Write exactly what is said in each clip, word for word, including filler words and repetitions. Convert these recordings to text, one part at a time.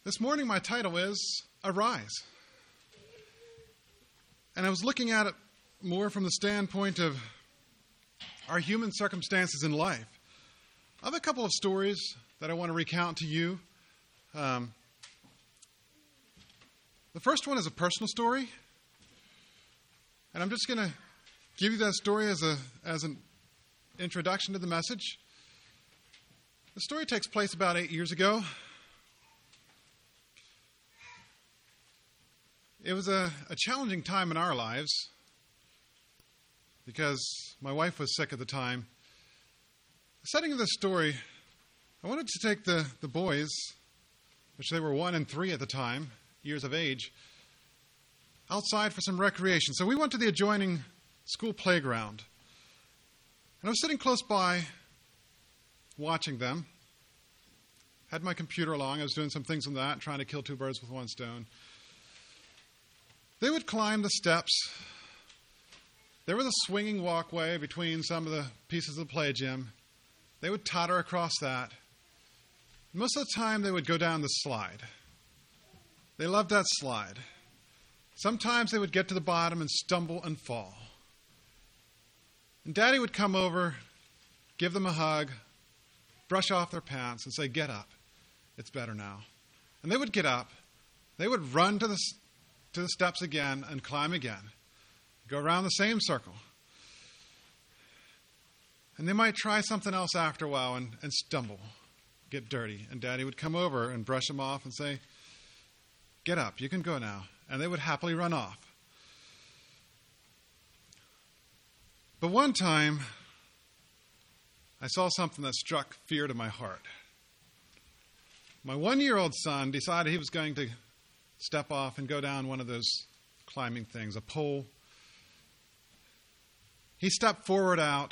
This morning, my title is Arise. And I was looking at it more from the standpoint of our human circumstances in life. I have a couple of stories that I want to recount to you. Um, the first one is a personal story. And I'm just going to give you that story as a as an introduction to the message. The story takes place about eight years ago. It was a, a challenging time in our lives because my wife was sick at the time. The setting of this story, I wanted to take the, the boys, which they were one and three at the time, years of age, outside for some recreation. So we went to the adjoining school playground. And I was sitting close by watching them. Had my computer along. I was doing some things on that, trying to kill two birds with one stone. They would climb the steps. There was a swinging walkway between some of the pieces of the play gym. They would totter across that. Most of the time, they would go down the slide. They loved that slide. Sometimes they would get to the bottom and stumble and fall. And Daddy would come over, give them a hug, brush off their pants, and say, "Get up. It's better now." And they would get up. They would run to the to the steps again and climb again. Go around the same circle. And they might try something else after a while and, and stumble, get dirty. And Daddy would come over and brush them off and say, "Get up, you can go now." And they would happily run off. But one time, I saw something that struck fear to my heart. My one-year-old son decided he was going to step off and go down one of those climbing things, a pole. He stepped forward out,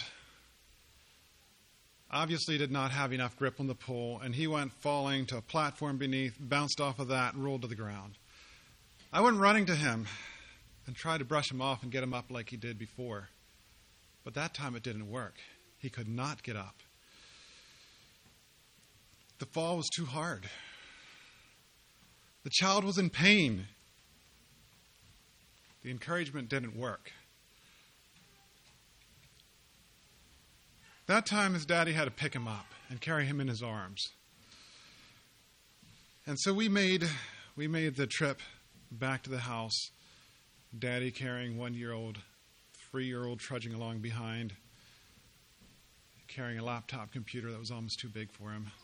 obviously did not have enough grip on the pole, and he went falling to a platform beneath, bounced off of that, and rolled to the ground. I went running to him and tried to brush him off and get him up like he did before. But that time it didn't work. He could not get up. The fall was too hard. The child was in pain. The encouragement didn't work. That time his daddy had to pick him up and carry him in his arms. And so we made we made the trip back to the house, Daddy carrying one-year-old, three-year-old trudging along behind, carrying a laptop computer that was almost too big for him.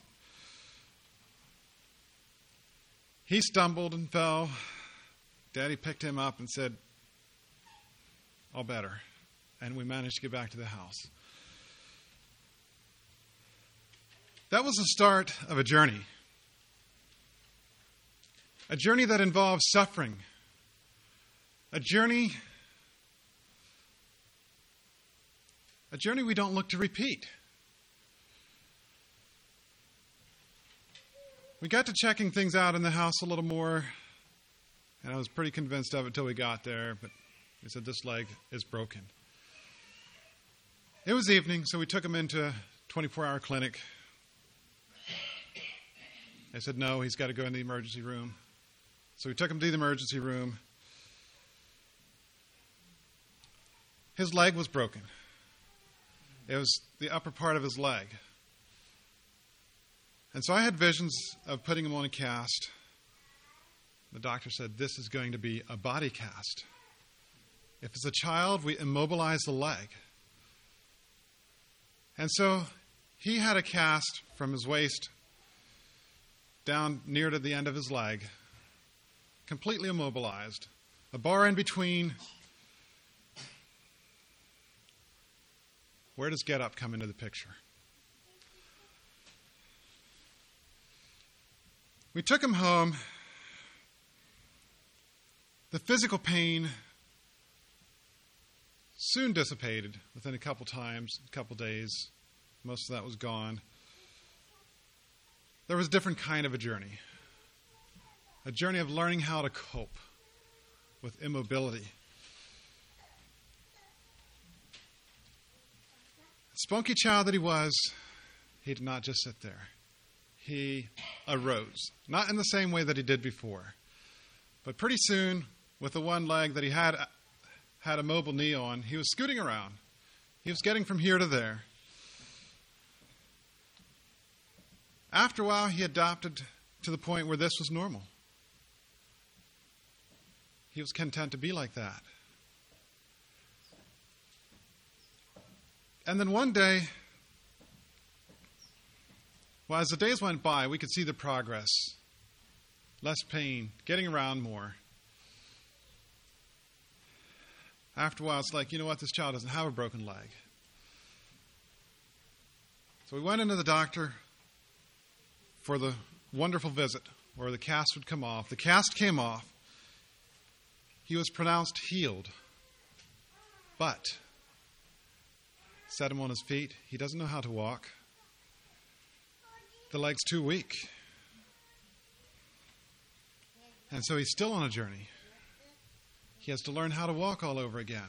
He stumbled and fell. Daddy picked him up and said, "All better." And we managed to get back to the house. That was the start of a journey. A journey that involves suffering. A journey, a journey we don't look to repeat. We got to checking things out in the house a little more, and I was pretty convinced of it till we got there, but they said, "This leg is broken." It was evening, so we took him into a twenty-four hour clinic. They said, "No, he's got to go in the emergency room." So we took him to the emergency room. His leg was broken. It was the upper part of his leg. And so I had visions of putting him on a cast. The doctor said, "This is going to be a body cast. If it's a child, we immobilize the leg." And so he had a cast from his waist down near to the end of his leg, completely immobilized, a bar in between. Where does Get Up come into the picture? We took him home. The physical pain soon dissipated within a couple times, a couple days. Most of that was gone. There was a different kind of a journey. A journey of learning how to cope with immobility. Spunky child that he was, he did not just sit there. he arose. Not in the same way that he did before. But pretty soon, with the one leg that he had had a mobile knee on, he was scooting around. He was getting from here to there. After a while, he adapted to the point where this was normal. He was content to be like that. And then one day, well, as the days went by, we could see the progress. Less pain, getting around more. After a while, it's like, you know what, this child doesn't have a broken leg. So we went into the doctor for the wonderful visit where the cast would come off. The cast came off. He was pronounced healed. But, set him on his feet. He doesn't know how to walk. The leg's too weak. And so he's still on a journey. He has to learn how to walk all over again.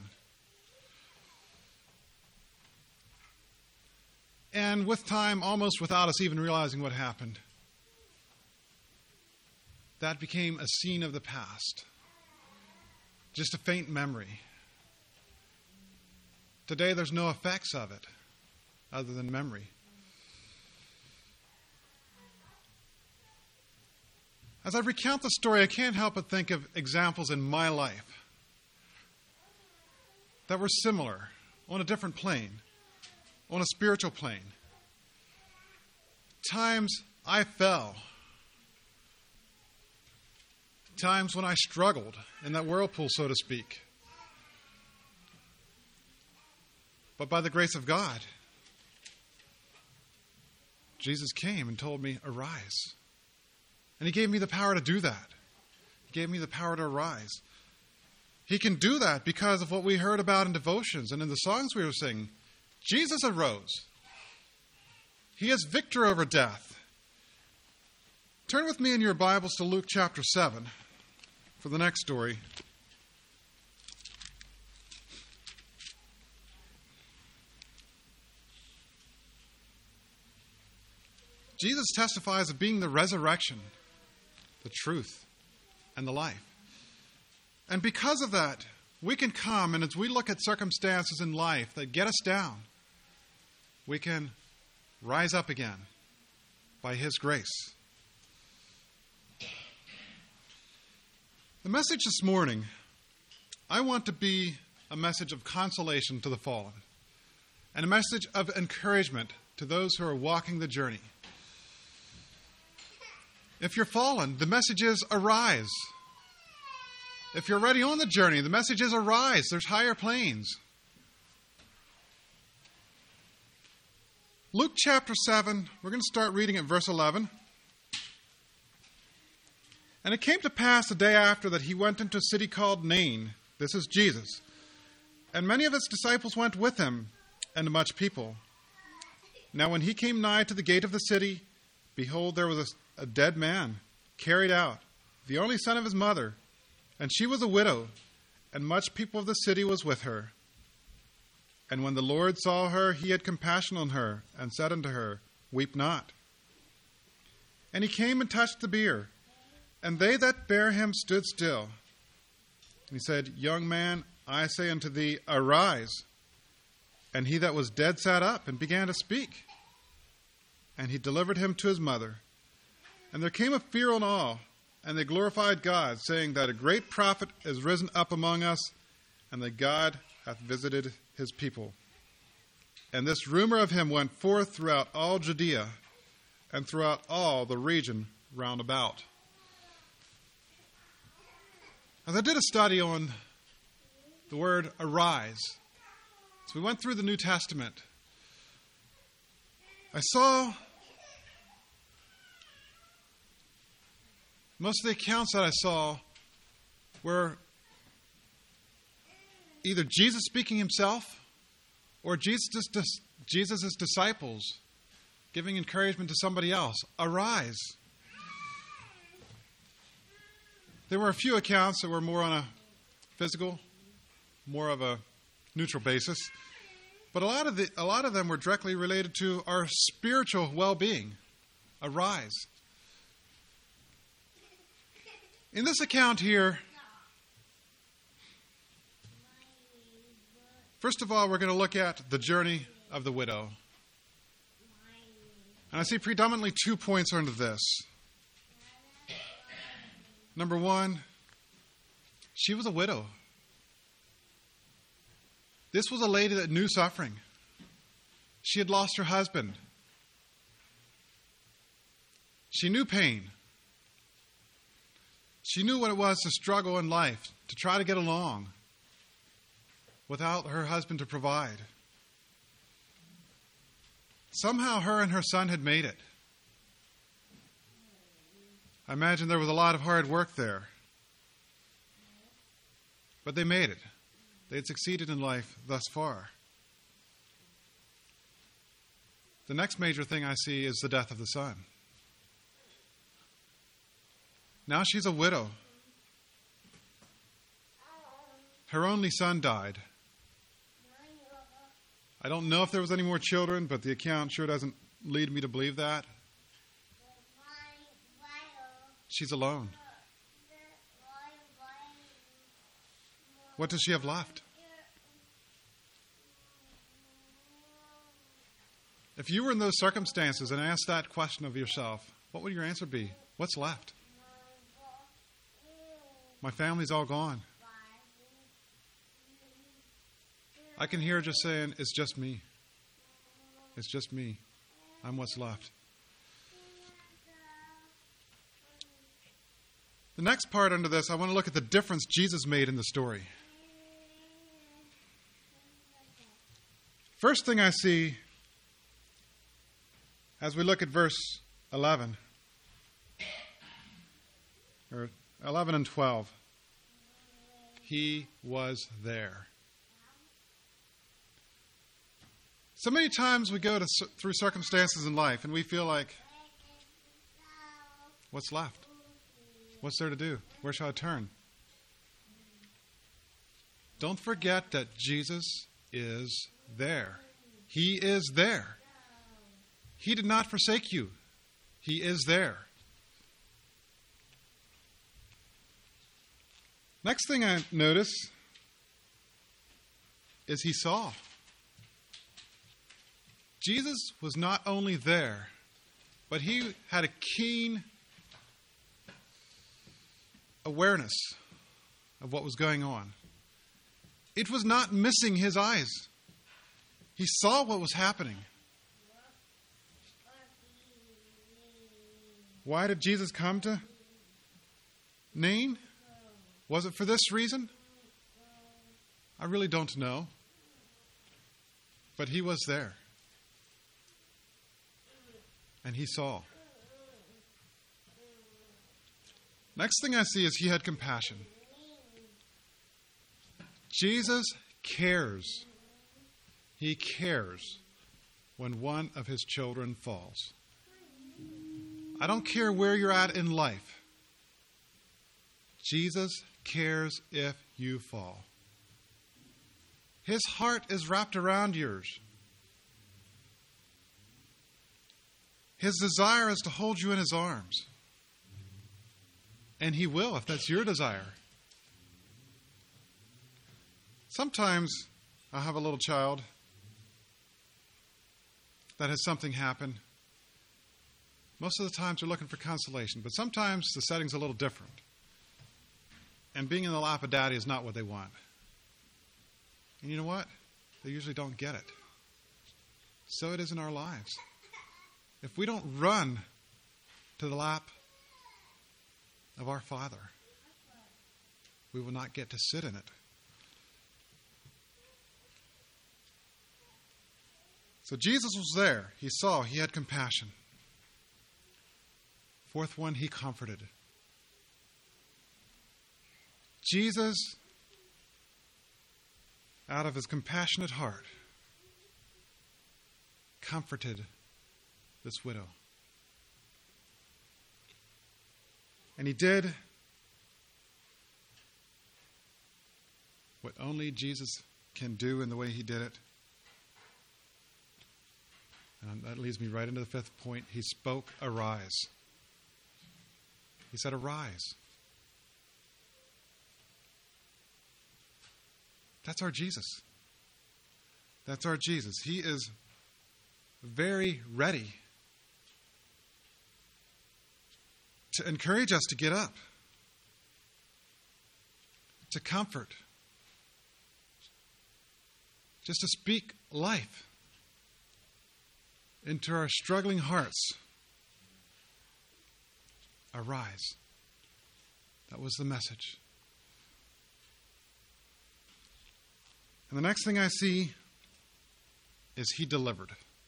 And with time, almost without us even realizing what happened, that became a scene of the past. Just a faint memory. Today, there's no effects of it other than memory. As I recount the story, I can't help but think of examples in my life that were similar, on a different plane, on a spiritual plane. Times I fell. Times when I struggled in that whirlpool, so to speak. But by the grace of God, Jesus came and told me, arise. And he gave me the power to do that. He gave me the power to arise. He can do that because of what we heard about in devotions and in the songs we were singing. Jesus arose. He is victor over death. Turn with me in your Bibles to Luke chapter seven for the next story. Jesus testifies of being the resurrection, the truth, and the life. And because of that, we can come, and as we look at circumstances in life that get us down, we can rise up again by His grace. The message this morning, I want to be a message of consolation to the fallen, and a message of encouragement to those who are walking the journey. If you're fallen, the message is arise. If you're already on the journey, the message is arise. There's higher planes. Luke chapter seven, we're going to start reading at verse eleven. And it came to pass the day after that he went into a city called Nain. This is Jesus. And many of his disciples went with him, and much people. Now when he came nigh to the gate of the city, behold, there was a, a dead man, carried out, the only son of his mother, and she was a widow, and much people of the city was with her. And when the Lord saw her, he had compassion on her, and said unto her, Weep not. And he came and touched the bier, and they that bare him stood still. And he said, Young man, I say unto thee, arise. And he that was dead sat up, and began to speak. And he delivered him to his mother. And there came a fear on all, and they glorified God, saying that a great prophet is risen up among us, and that God hath visited his people. And this rumor of him went forth throughout all Judea, and throughout all the region round about. As I did a study on the word arise, as we went through the New Testament, I saw most of the accounts that I saw were either Jesus speaking himself or Jesus' Jesus' disciples giving encouragement to somebody else. Arise. There were a few accounts that were more on a physical, more of a neutral basis. But a lot of the, a lot of them were directly related to our spiritual well-being, Arise. In this account here, first of all, we're going to look at the journey of the widow. And I see predominantly two points under this. Number one, she was a widow. This was a lady that knew suffering. She had lost her husband. She knew pain. She knew what it was to struggle in life, to try to get along without her husband to provide. Somehow her and her son had made it. I imagine there was a lot of hard work there. But they made it. They had succeeded in life thus far. The next major thing I see is the death of the son. Now she's a widow. Her only son died. I don't know if there was any more children, but the account sure doesn't lead me to believe that. She's alone. What does she have left? If you were in those circumstances and asked that question of yourself, what would your answer be? What's left? My family's all gone. I can hear her just saying, it's just me. It's just me. I'm what's left. The next part under this, I want to look at the difference Jesus made in the story. First thing I see as we look at verse eleven, or eleven and twelve, he was there. So many times we go to, through circumstances in life and we feel like, what's left? What's there to do? Where shall I turn? Don't forget that Jesus is there. He is there. He did not forsake you. He is there. Next thing I notice is he saw. Jesus was not only there, but he had a keen awareness of what was going on. It was not missing his eyes. He saw what was happening. Why did Jesus come to Nain? Was it for this reason? I really don't know. But he was there. And he saw. Next thing I see is he had compassion. Jesus cares. He cares when one of his children falls. I don't care where you're at in life. Jesus cares if you fall. His heart is wrapped around yours. His desire is to hold you in his arms. And he will, if that's your desire. Sometimes I'll have a little child that has something happen. Most of the times they're looking for consolation, but sometimes the setting's a little different. And being in the lap of daddy is not what they want. And you know what? They usually don't get it. So it is in our lives. If we don't run to the lap of our Father, we will not get to sit in it. So Jesus was there. He saw. He had compassion. Fourth one, he comforted. Jesus, out of his compassionate heart, comforted this widow. And he did what only Jesus can do in the way he did it. And that leads me right into the fifth point. He spoke, arise. He said, arise. That's our Jesus. That's our Jesus. He is very ready to encourage us to get up, to comfort, just to speak life into our struggling hearts. Arise. That was the message. And the next thing I see is he delivered.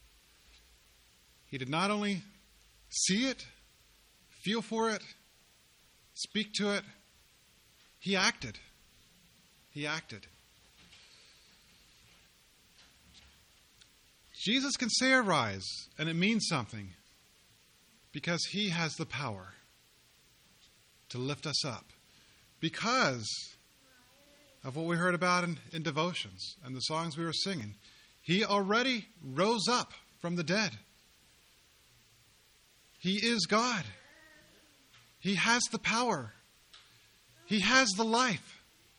He did not only see it, feel for it, speak to it, he acted. He acted. Jesus can say arise, and it means something, because he has the power to lift us up. Because of what we heard about in, in devotions and the songs we were singing, he already rose up from the dead. He is God. He has the power. He has the life.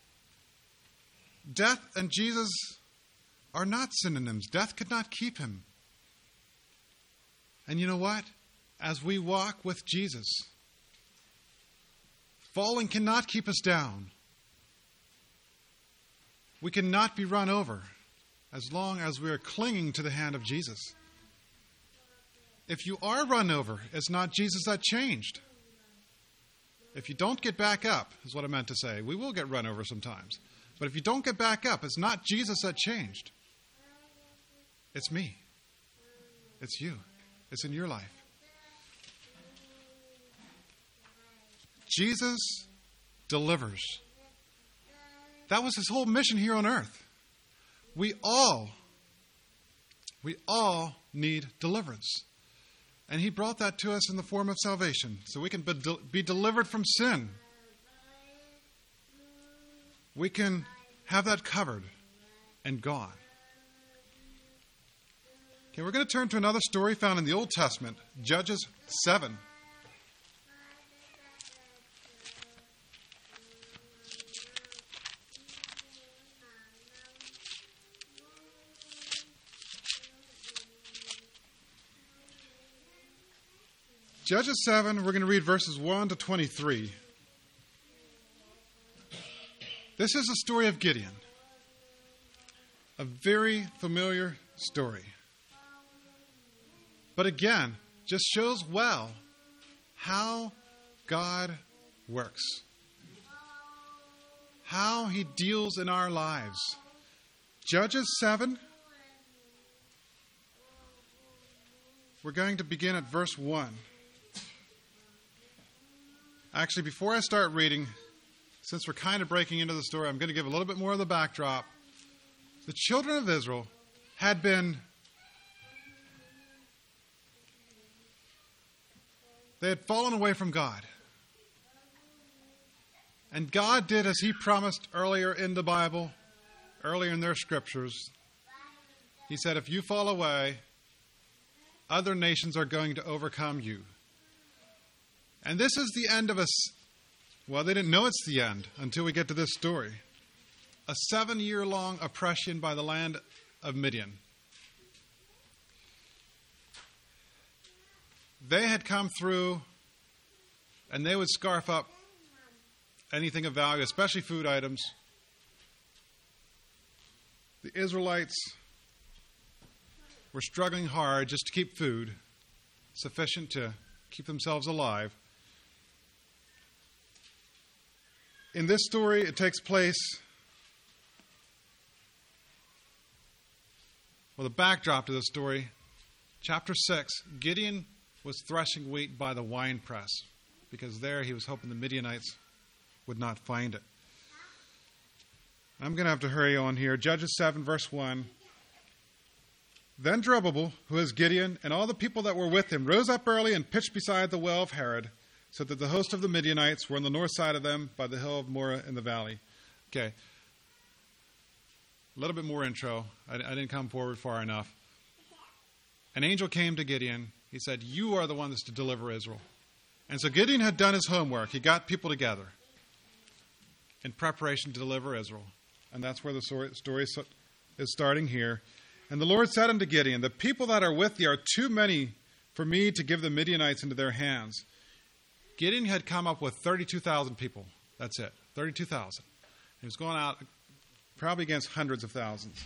Death and Jesus are not synonyms. Death could not keep him. And you know what? As we walk with Jesus, falling cannot keep us down. We cannot be run over as long as we are clinging to the hand of Jesus. If you are run over, it's not Jesus that changed. If you don't get back up, is what I meant to say. We will get run over sometimes. But if you don't get back up, it's not Jesus that changed. It's me. It's you. It's in your life. Jesus delivers. That was his whole mission here on earth. We all, we all need deliverance. And he brought that to us in the form of salvation, so we can be, de- be delivered from sin. We can have that covered and gone. Okay, we're going to turn to another story found in the Old Testament, Judges seven. Judges seven, we're going to read verses one to twenty-three. This is a story of Gideon. A very familiar story. But again, just shows well how God works. How he deals in our lives. Judges seven. We're going to begin at verse one. Actually, before I start reading, since we're kind of breaking into the story, I'm going to give a little bit more of the backdrop. The children of Israel had been, they had fallen away from God. And God did as he promised earlier in the Bible, earlier in their scriptures. He said, if you fall away, other nations are going to overcome you. And this is the end of a, well, they didn't know it's the end until we get to this story. A seven-year-long oppression by the land of Midian. They had come through, and they would scarf up anything of value, especially food items. The Israelites were struggling hard just to keep food, sufficient to keep themselves alive. In this story, it takes place, well, the backdrop to this story, chapter six, Gideon was threshing wheat by the winepress, because there he was hoping the Midianites would not find it. I'm going to have to hurry on here. Judges seven, verse one. Then Zerubbabel, who is Gideon, and all the people that were with him, rose up early and pitched beside the well of Harod, so that the host of the Midianites were on the north side of them by the hill of Moreh in the valley. Okay. A little bit more intro. I, I didn't come forward far enough. an angel came to Gideon. He said, you are the one that's to deliver Israel. And so Gideon had done his homework. He got people together in preparation to deliver Israel. And that's where the story is starting here. And the Lord said unto Gideon, the people that are with thee are too many for me to give the Midianites into their hands. Gideon had come up with thirty-two thousand people. That's it, thirty-two thousand. He was going out probably against hundreds of thousands.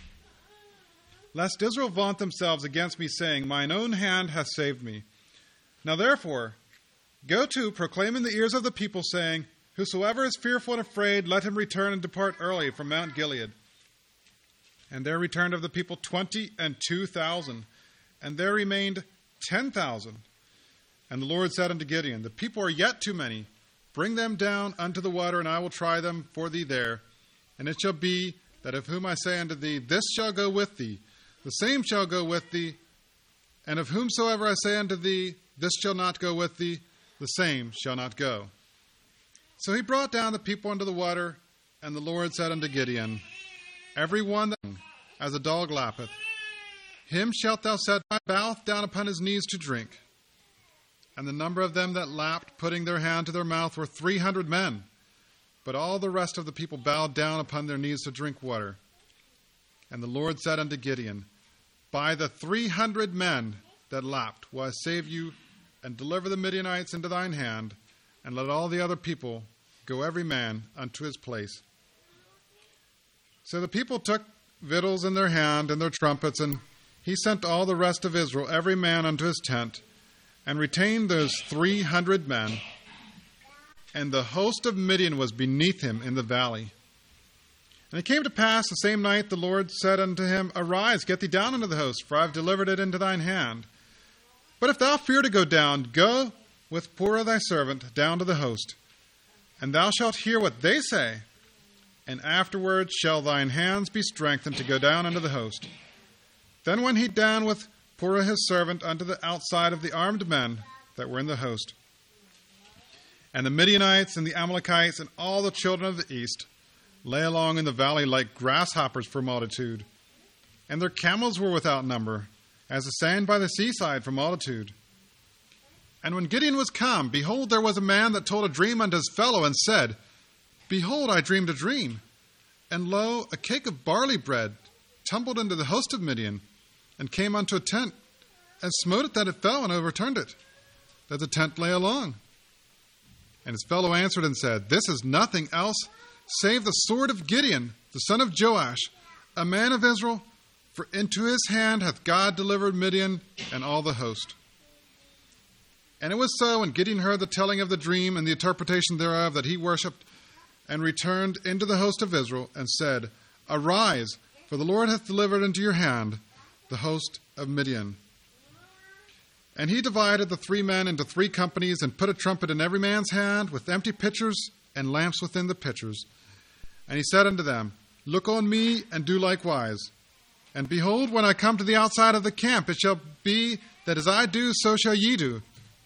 Lest Israel vaunt themselves against me, saying, mine own hand hath saved me. Now therefore, go to, proclaim in the ears of the people, saying, whosoever is fearful and afraid, let him return and depart early from Mount Gilead. And there returned of the people twenty and two thousand, and there remained ten thousand. And the Lord said unto Gideon, the people are yet too many. Bring them down unto the water, and I will try them for thee there. And it shall be that of whom I say unto thee, this shall go with thee, the same shall go with thee. And of whomsoever I say unto thee, this shall not go with thee, the same shall not go. So he brought down the people unto the water, and the Lord said unto Gideon, every one that as a dog lappeth, him shalt thou set thy mouth down upon his knees to drink. And the number of them that lapped, putting their hand to their mouth, were three hundred men. But all the rest of the people bowed down upon their knees to drink water. And the Lord said unto Gideon, by the three hundred men that lapped will I save you, and deliver the Midianites into thine hand, and let all the other people go every man unto his place. So the people took victuals in their hand and their trumpets, and he sent all the rest of Israel, every man unto his tent, and retained those three hundred men. And the host of Midian was beneath him in the valley. And it came to pass the same night the Lord said unto him, arise, get thee down into the host, for I have delivered it into thine hand. But if thou fear to go down, go with Purah thy servant down to the host, and thou shalt hear what they say, and afterwards shall thine hands be strengthened to go down unto the host. Then went he down with Purah his servant unto the outside of the armed men that were in the host. And the Midianites and the Amalekites and all the children of the east lay along in the valley like grasshoppers for multitude. And their camels were without number, as the sand by the seaside for multitude. And when Gideon was come, behold, there was a man that told a dream unto his fellow, and said, behold, I dreamed a dream. And lo, a cake of barley bread tumbled into the host of Midian, and came unto a tent, and smote it that it fell, and overturned it, that the tent lay along. And his fellow answered and said, this is nothing else save the sword of Gideon, the son of Joash, a man of Israel, for into his hand hath God delivered Midian and all the host. And it was so, when Gideon heard the telling of the dream and the interpretation thereof, that he worshipped and returned into the host of Israel, and said, arise, for the Lord hath delivered into your hand the host of Midian. And he divided the three men into three companies, and put a trumpet in every man's hand, with empty pitchers and lamps within the pitchers. And he said unto them, look on me, and do likewise. And behold, when I come to the outside of the camp, it shall be that as I do, so shall ye do.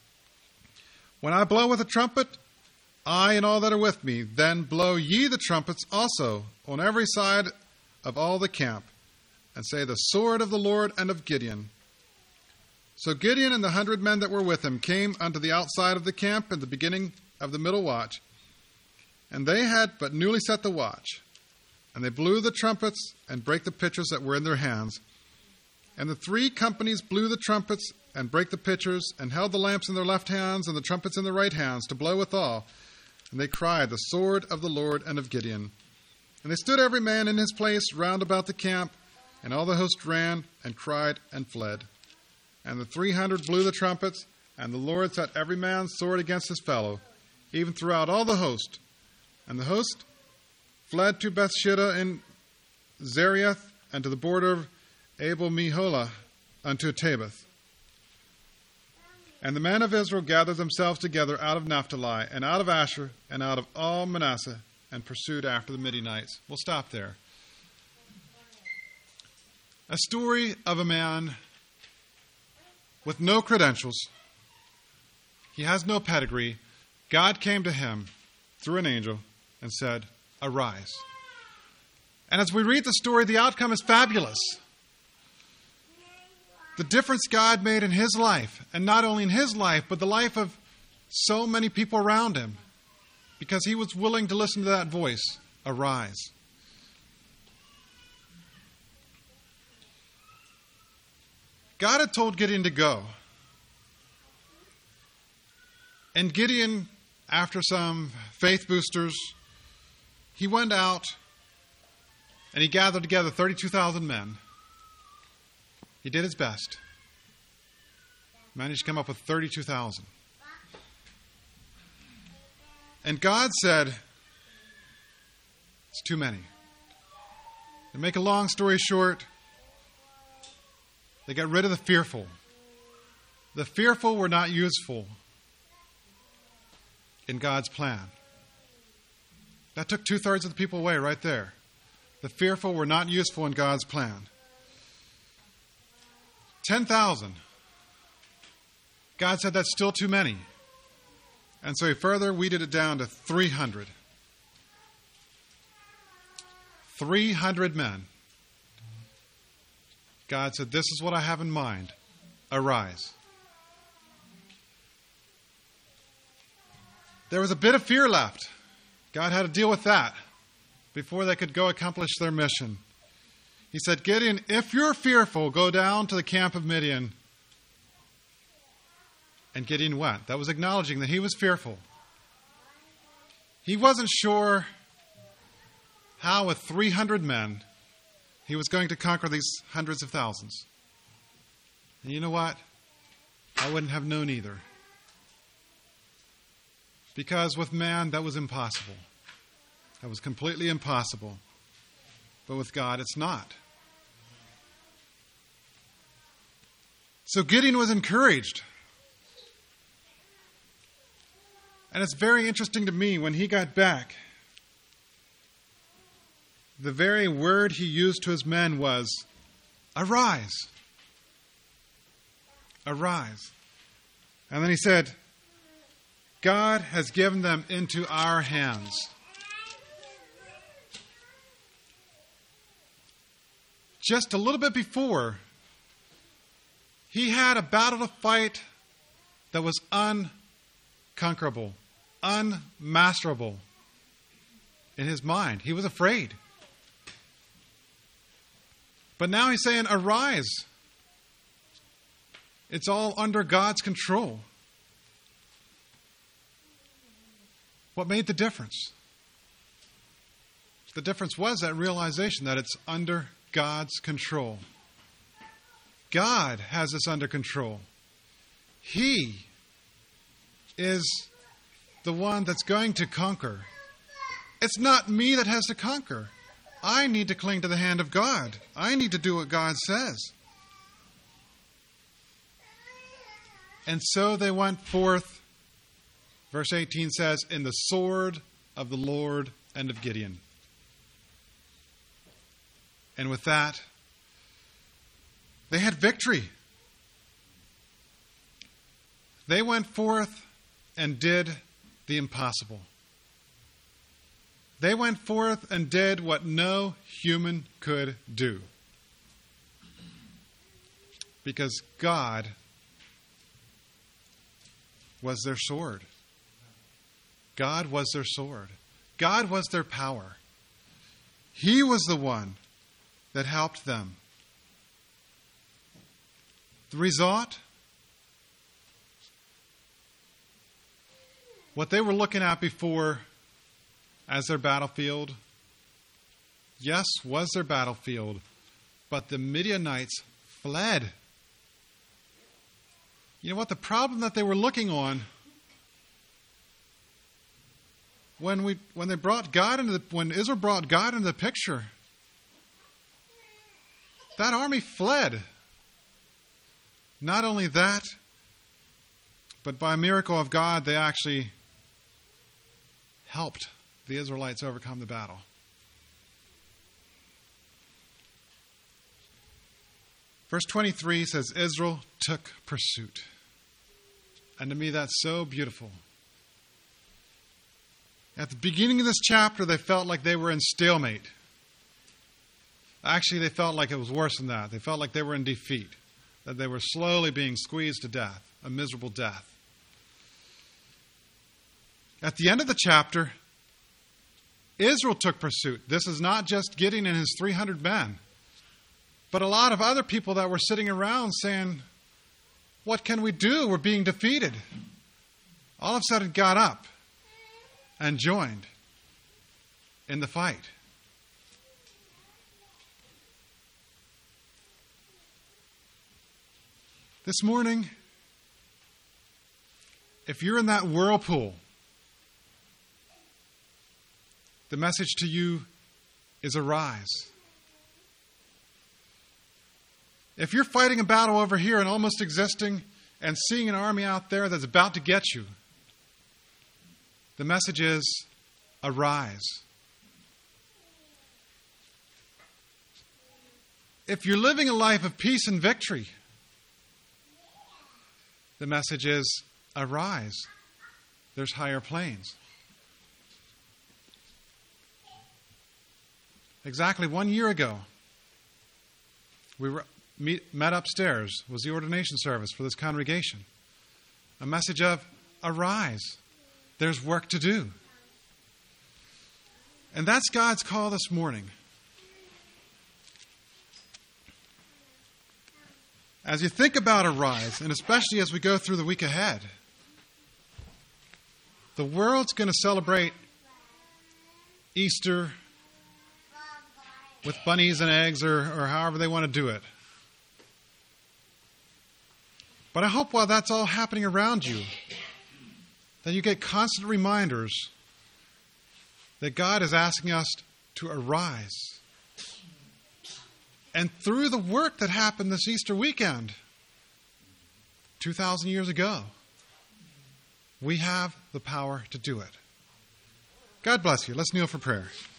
When I blow with a trumpet, I and all that are with me, then blow ye the trumpets also on every side of all the camp, and say, the sword of the Lord and of Gideon. So Gideon and the hundred men that were with him came unto the outside of the camp in the beginning of the middle watch. And they had but newly set the watch. And they blew the trumpets, and brake the pitchers that were in their hands. And the three companies blew the trumpets, and brake the pitchers, and held the lamps in their left hands, and the trumpets in their right hands, to blow withal. And they cried, the sword of the Lord and of Gideon. And they stood every man in his place round about the camp, and all the host ran, and cried, and fled. And the three hundred blew the trumpets, and the Lord set every man's sword against his fellow, even throughout all the host. And the host fled to Bethshida in Zerioth, and to the border of Abel-Meholah unto Tabith. And the men of Israel gathered themselves together out of Naphtali, and out of Asher, and out of all Manasseh, and pursued after the Midianites. We'll stop there. A story of a man with no credentials. He has no pedigree. God came to him through an angel and said, arise. And as we read the story, the outcome is fabulous. the difference God made in his life, and not only in his life, but the life of so many people around him, because he was willing to listen to that voice, arise. God had told Gideon to go. And Gideon, after some faith boosters, he went out and he gathered together thirty-two thousand men. He did his best. Managed to come up with thirty-two thousand. And God said, it's too many. To make a long story short, they got rid of the fearful. The fearful were not useful in God's plan. That took two-thirds of the people away right there. The fearful were not useful in God's plan. ten thousand. God said that's still too many. And so he further weeded it down to three hundred. three hundred men. God said, this is what I have in mind. Arise. There was a bit of fear left. God had to deal with that before they could go accomplish their mission. He said, Gideon, if you're fearful, go down to the camp of Midian. And Gideon went. That was acknowledging that he was fearful. He wasn't sure how with three hundred men he was going to conquer these hundreds of thousands. And you know what? I wouldn't have known either. Because with man, that was impossible. That was completely impossible. But with God, it's not. So Gideon was encouraged. And it's very interesting to me when he got back, the very word he used to his men was, arise. Arise. And then he said, God has given them into our hands. Just a little bit before, he had a battle to fight that was unconquerable, unmasterable in his mind. He was afraid. But now he's saying, arise. It's all under God's control. What made the difference? The difference was that realization that it's under God's control. God has this under control. He is the one that's going to conquer. It's not me that has to conquer. I need to cling to the hand of God. I need to do what God says. And so they went forth, verse eighteen says, in the sword of the Lord and of Gideon. And with that, they had victory. They went forth and did the impossible. They went forth and did what no human could do. Because God was their sword. God was their sword. God was their power. He was the one that helped them. The result? What they were looking at before as their battlefield, yes, was their battlefield, but the Midianites fled. You know what? The problem that they were looking on, when we when they brought God into the, when Israel brought God into the picture, that army fled. Not only that, but by a miracle of God, they actually helped the Israelites overcome the battle. Verse twenty-three says, Israel took pursuit. And to me, that's so beautiful. At the beginning of this chapter, they felt like they were in stalemate. Actually, they felt like it was worse than that. They felt like they were in defeat. that they were slowly being squeezed to death, a miserable death. At the end of the chapter, Israel took pursuit. This is not just Gideon and his three hundred men, but a lot of other people that were sitting around saying, what can we do? We're being defeated. All of a sudden got up and joined in the fight. This morning, if you're in that whirlpool, the message to you is arise. If you're fighting a battle over here and almost existing and seeing an army out there that's about to get you, the message is arise. If you're living a life of peace and victory, the message is arise. There's higher planes. Exactly one year ago, we were meet, met upstairs, was the ordination service for this congregation. A message of arise. There's work to do. And that's God's call this morning. As you think about arise, and especially as we go through the week ahead, the world's going to celebrate Easter with bunnies and eggs, or, or however they want to do it. But I hope while that's all happening around you, that you get constant reminders that God is asking us to arise. And through the work that happened this Easter weekend, two thousand years ago, we have the power to do it. God bless you. Let's kneel for prayer.